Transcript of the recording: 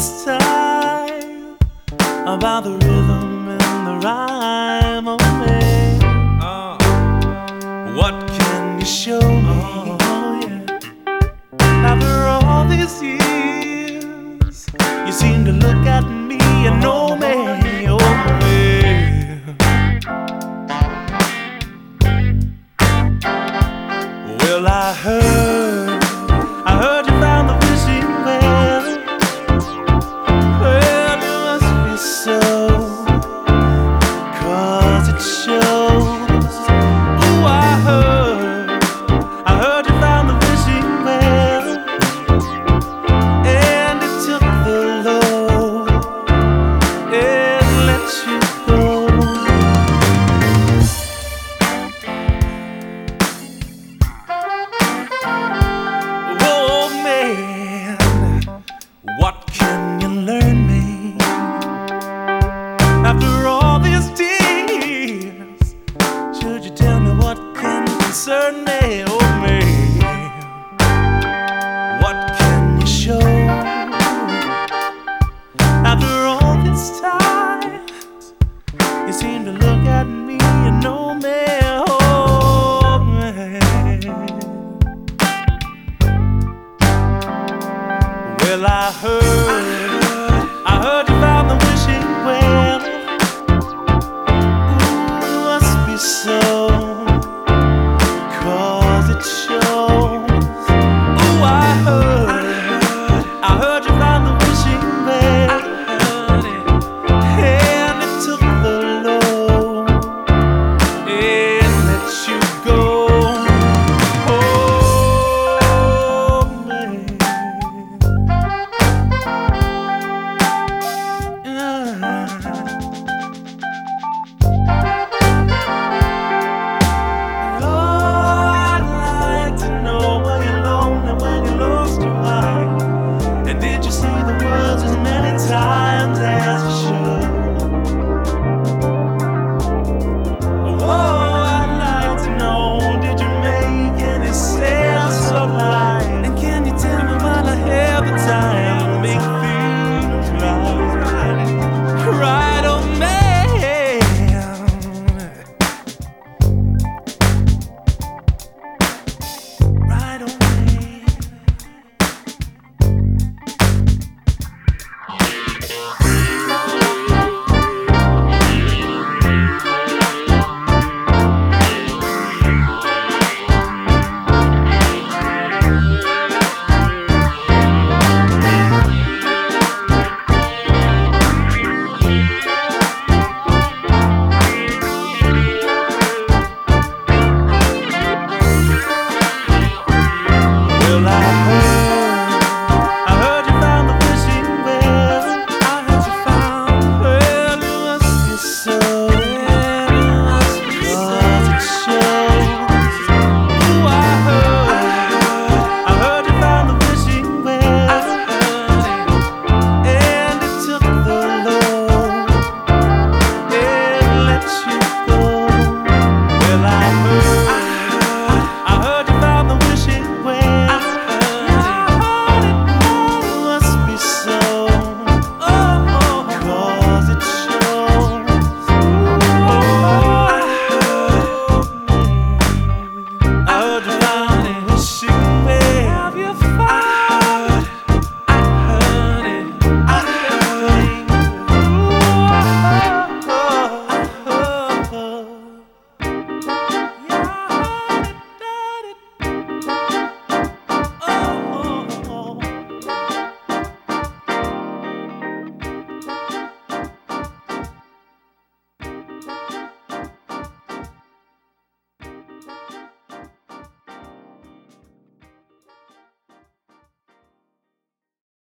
this time about the rhythm and the rhyme of me. What can you show me? Oh, yeah. After all these years, you seem to look at me and know me. Oh, yeah. Well, I heard you found the fishing well. Well, it must be so, 'cause it shows. Ooh, I heard you found the fishing well, and it took the load and let you go. What can you learn me? After all these tears, should you tell me what can concern me? Oh man, what can you show? After all this time, you seem to look at me and know me. Oh man. Well, I heard